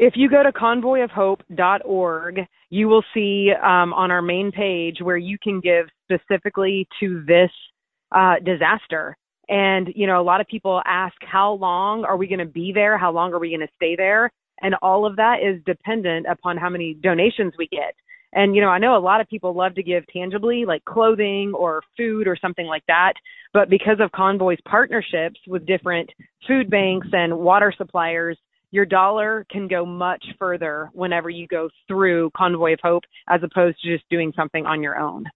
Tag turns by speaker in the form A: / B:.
A: If you go to convoyofhope.org, you will see on our main page where you can give specifically to this disaster. And, you know, a lot of people ask, how long are we going to be there? How long are we going to stay there? And all of that is dependent upon how many donations we get. And, you know, I know a lot of people love to give tangibly, like clothing or food or something like that. But because of Convoy's partnerships with different food banks and water suppliers, your dollar can go much further whenever you go through Convoy of Hope as opposed to just doing something on your own.